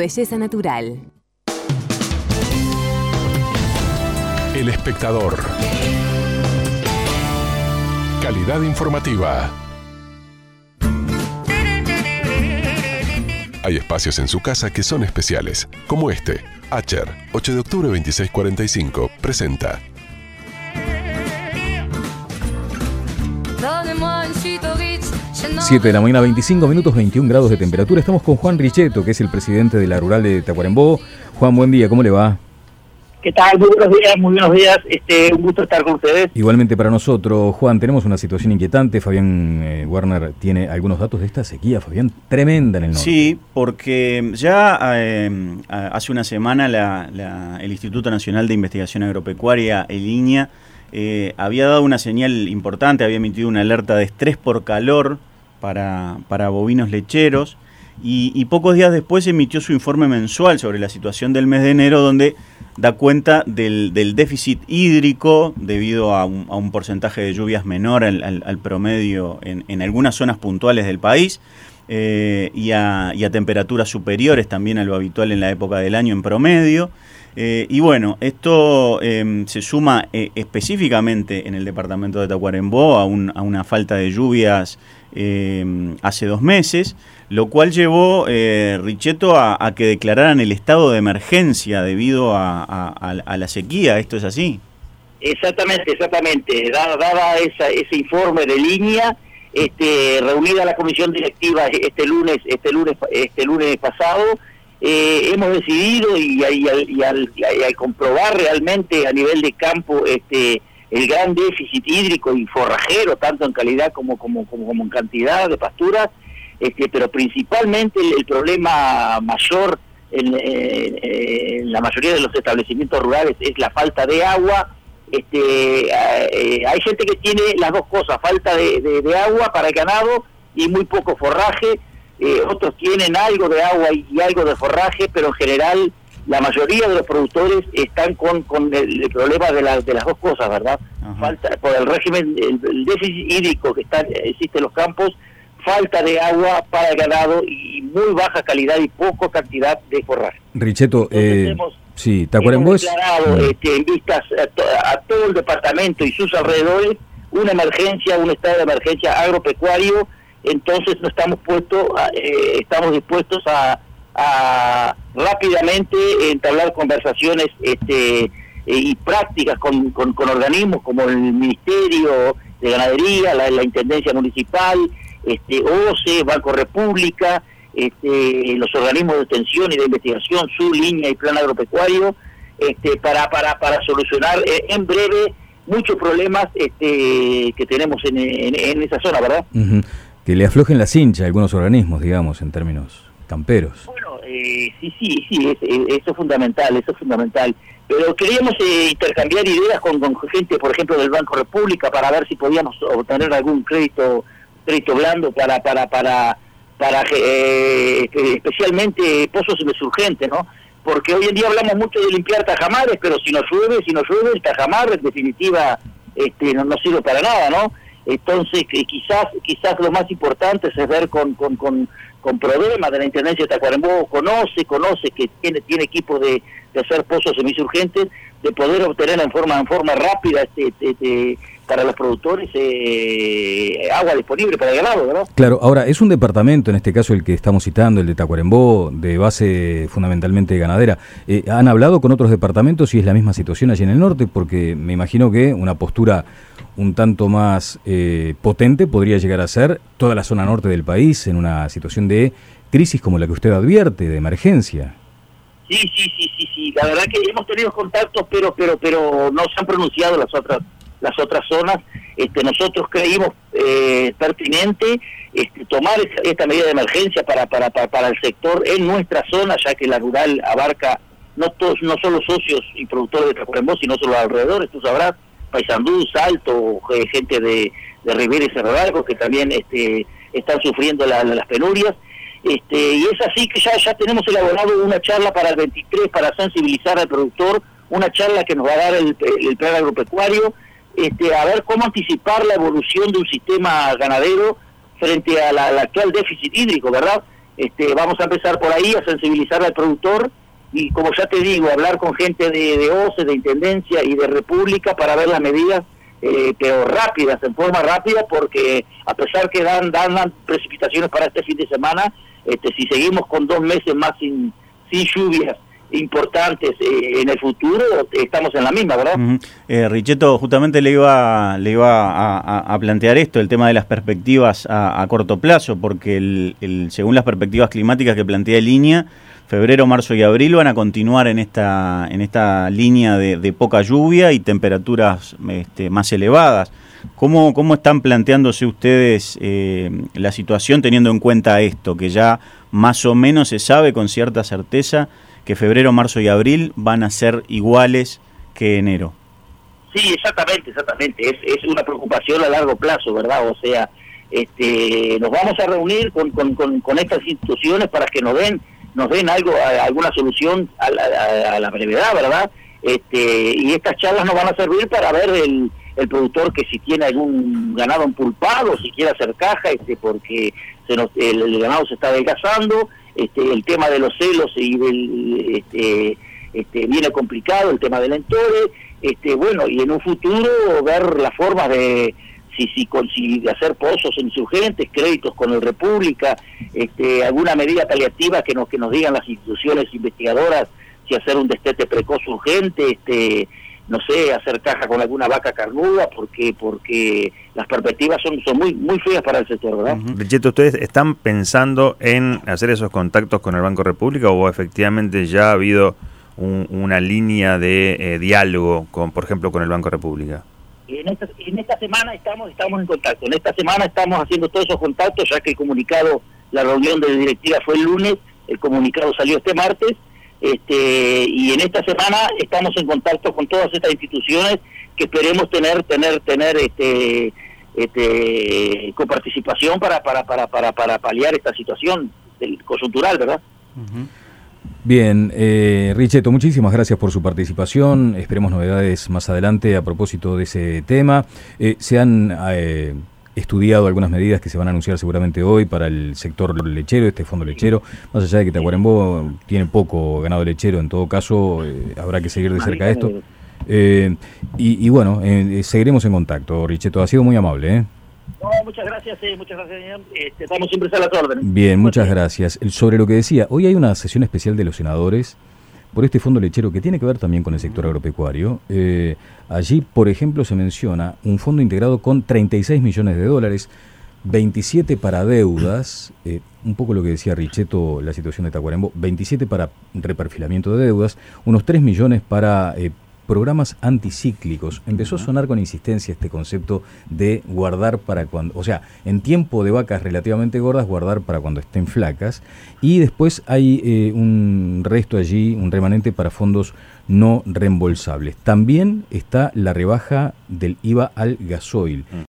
belleza natural. El Espectador. Calidad informativa. Hay espacios en su casa que son especiales, como este. Acher, 8 de octubre 2645, presenta. Siete de la mañana, 25 minutos, 21 grados de temperatura. Estamos con Juan Richetto, que es el presidente de la Rural de Tacuarembó. Juan, buen día, ¿cómo le va? ¿Qué tal? Muy buenos días. Un gusto estar con ustedes. Igualmente para nosotros. Juan, tenemos una situación inquietante. Fabián Werner tiene algunos datos de esta sequía, Fabián, tremenda en el norte. Sí, porque ya hace una semana el Instituto Nacional de Investigación Agropecuaria, el INIA, había dado una señal importante, había emitido una alerta de estrés por calor para bovinos lecheros, y pocos días después emitió su informe mensual sobre la situación del mes de enero, donde da cuenta del déficit hídrico debido a un porcentaje de lluvias menor al promedio en algunas zonas puntuales del país, y a temperaturas superiores también a lo habitual en la época del año en promedio. Y bueno, esto se suma específicamente en el departamento de Tacuarembó a una falta de lluvias hace 2 meses, lo cual llevó, Richetto, a que declararan el estado de emergencia debido a la sequía. ¿Esto es así? Exactamente. Dada ese informe de línea, reunida la comisión directiva este lunes pasado, hemos decidido y al comprobar realmente a nivel de campo el gran déficit hídrico y forrajero, tanto en calidad como en cantidad de pasturas, pero principalmente el problema mayor en la mayoría de los establecimientos rurales es la falta de agua. Hay gente que tiene las dos cosas, falta de agua para el ganado y muy poco forraje. Otros tienen algo de agua y algo de forraje, pero en general la mayoría de los productores están con el problema de las dos cosas, ¿verdad? Ajá. Falta por el régimen, el déficit hídrico que existe en los campos, falta de agua para el ganado y muy baja calidad y poca cantidad de forraje. Richetto, sí, Tacuarembó hemos declarado en vistas a todo el departamento y sus alrededores una emergencia, un estado de emergencia agropecuario. Entonces no estamos dispuestos a rápidamente entablar conversaciones y prácticas con organismos como el Ministerio de Ganadería, la Intendencia Municipal, OCE, Banco República, los organismos de extensión y de investigación, su línea y plan agropecuario, para solucionar en breve muchos problemas que tenemos en esa zona, ¿verdad? Uh-huh. Que le aflojen la cincha a algunos organismos, digamos, en términos camperos. Bueno, sí, eso es fundamental. Pero queríamos intercambiar ideas con gente, por ejemplo, del Banco República, para ver si podíamos obtener algún crédito blando para especialmente pozos insurgentes, ¿no? Porque hoy en día hablamos mucho de limpiar tajamares, pero si no llueve, el tajamar en definitiva no sirve para nada, ¿no? Entonces quizás lo más importante es ver con problemas de la Intendencia de Tacuarembó, conoce que tiene equipo de hacer pozos semisurgentes, de poder obtener en forma rápida para los productores agua disponible para el ganado, ¿verdad? Claro, ahora es un departamento, en este caso el que estamos citando, el de Tacuarembó, de base fundamentalmente ganadera. ¿Han hablado con otros departamentos si es la misma situación allí en el norte? Porque me imagino que una postura un tanto más potente podría llegar a ser toda la zona norte del país en una situación de crisis como la que usted advierte, de emergencia. Sí. La verdad que hemos tenido contactos, pero no se han pronunciado las otras zonas. Nosotros creímos pertinente tomar esta medida de emergencia para el sector en nuestra zona, ya que la rural abarca no solo socios y productores de Tacuarembó, sino solo los alrededores. Tú sabrás, Paysandú, Salto, gente de Rivera y Cerro Largo, que también están sufriendo las penurias. Y es así que ya tenemos elaborado una charla para el 23 para sensibilizar al productor, una charla que nos va a dar el plan agropecuario, a ver cómo anticipar la evolución de un sistema ganadero frente al actual déficit hídrico, ¿verdad? Vamos a empezar por ahí, a sensibilizar al productor y, como ya te digo, hablar con gente de OCE, de Intendencia y de República para ver las medidas, pero rápidas, en forma rápida, porque a pesar que dan precipitaciones para este fin de semana, si seguimos con 2 meses más sin lluvias importantes en el futuro, estamos en la misma, ¿verdad? Richetto, justamente le iba a plantear esto, el tema de las perspectivas a corto plazo, porque según las perspectivas climáticas que plantea Línea, febrero, marzo y abril van a continuar en esta línea de poca lluvia y temperaturas más elevadas. ¿Cómo están planteándose ustedes la situación teniendo en cuenta esto, que ya más o menos se sabe con cierta certeza que febrero, marzo y abril van a ser iguales que enero? Sí, exactamente. Es una preocupación a largo plazo, ¿verdad? O sea, nos vamos a reunir con estas instituciones para que nos den alguna solución a la brevedad, ¿verdad? Y estas charlas nos van a servir para ver el productor que si tiene algún ganado empulpado, si quiere hacer caja, porque el ganado se está adelgazando, el tema de los celos y viene complicado, el tema del entore, bueno, y en un futuro ver las formas de si hacer pozos insurgentes, créditos con el República, alguna medida paliativa que nos digan las instituciones investigadoras, si hacer un destete precoz urgente, no sé, hacer caja con alguna vaca carnuda, porque las perspectivas son muy feas para el sector, ¿verdad? Richetto, ¿ustedes están pensando en hacer esos contactos con el Banco República o efectivamente ya ha habido una línea de diálogo, por ejemplo, con el Banco República? En esta semana estamos en contacto. En esta semana estamos haciendo todos esos contactos, ya que el comunicado, la reunión de directiva fue el lunes, el comunicado salió este martes, y en esta semana estamos en contacto con todas estas instituciones que esperemos tener coparticipación para paliar esta situación coyuntural, ¿verdad? Bien, Richetto, muchísimas gracias por su participación. Esperemos novedades más adelante a propósito de ese tema. Se han estudiado algunas medidas que se van a anunciar seguramente hoy para el sector lechero, este fondo lechero. Más allá de que Tacuarembó tiene poco ganado lechero, en todo caso habrá que seguir de cerca esto. Y bueno, seguiremos en contacto, Richetto. Ha sido muy amable, No, muchas gracias, señor. Estamos siempre a las órdenes. Bien, muchas gracias. Sobre lo que decía, hoy hay una sesión especial de los senadores por este fondo lechero que tiene que ver también con el sector agropecuario. Allí, por ejemplo, se menciona un fondo integrado con 36 millones de dólares, 27 para deudas, un poco lo que decía Richetto, la situación de Tacuarembó, 27 para reperfilamiento de deudas, unos 3 millones para programas anticíclicos. Empezó a sonar con insistencia este concepto de guardar para cuando, o sea, en tiempo de vacas relativamente gordas, guardar para cuando estén flacas. Y después hay un resto allí, un remanente para fondos no reembolsables. También está la rebaja del IVA al gasoil.